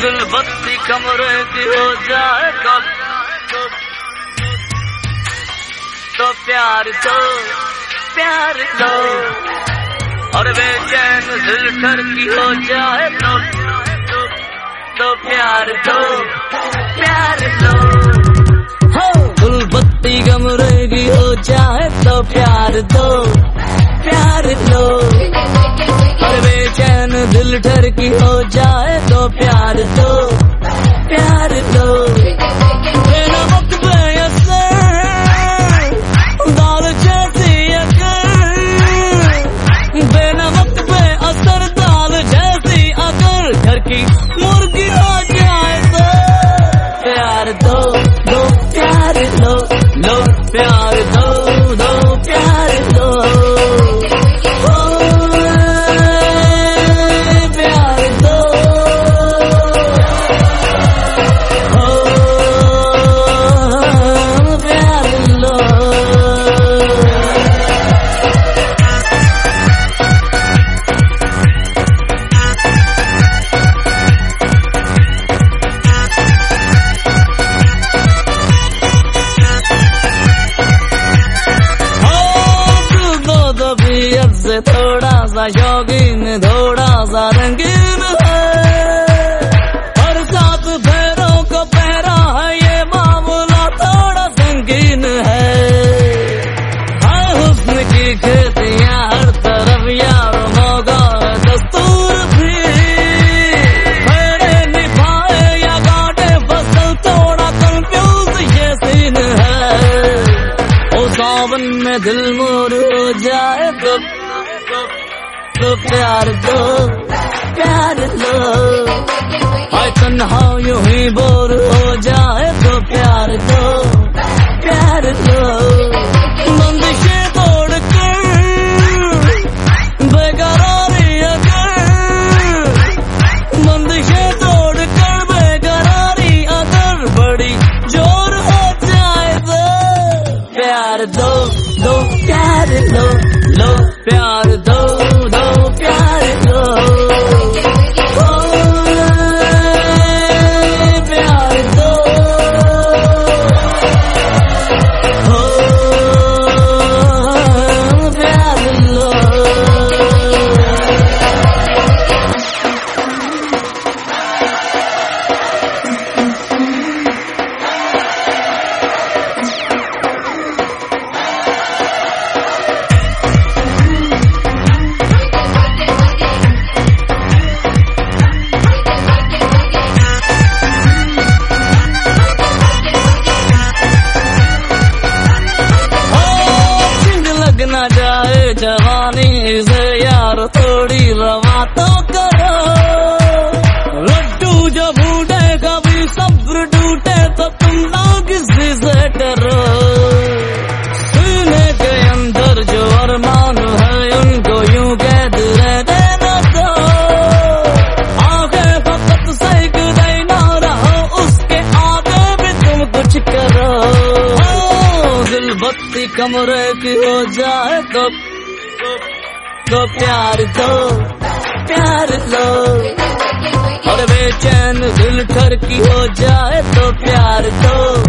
दिल बत्ती कमरे की हो जाए कब तो प्यार दो और बेचैन दिल ठर की हो जाए तो प्यार दो दिल बत्ती कमरे की हो जाए तो प्यार दो और बेचैन दिल ठर की हो जाए तो प्यार दो बिना वक्त बेअसर दाल जैसी अगर बिना वक्त बेअसर दाल जैसी अगर घर की मुर्गी हो जाए तो प्यार दो प्यार लो प्यार दो प्यार लो से थोड़ा सा शौकीन थोड़ा सा रंगीन है और साथ पैरों को पहरा है ये मामला थोड़ा संगीन है हुस्न की खेतियां हर तरफ यार मौका दस्तूर भी मेरे निभाए या काटे फसल थोड़ा कंफ्यूज ये सीन है ओ सावन में दिल मोर हो जाए तो प्यार दो हाय तन्हा यूं ही बोर हो जाए तो प्यार दो बंदिशें तोड़ कर बेकरारी अगर बंदिशें तोड़ कर बेकरारी अगर बड़ी जोर हो जाए तो प्यार दो प्यार लो प्यार दो प्यार दो प्यार दो प्यार लो न जाए जवानी से यार थोड़ी रवा तो करो लड्डू जो भूटे कभी सब्र टूटे तो तुम लोग किसी से डरो सीने के अंदर जो अरमान है उनको यूं कैद रहने न दो आगे फकत सेक देना रहो उसके आगे भी तुम कुछ करो दिल बत्ती कमरे की हो जाए तो प्यार दो और बेचैन दिल ठर की हो जाए तो प्यार दो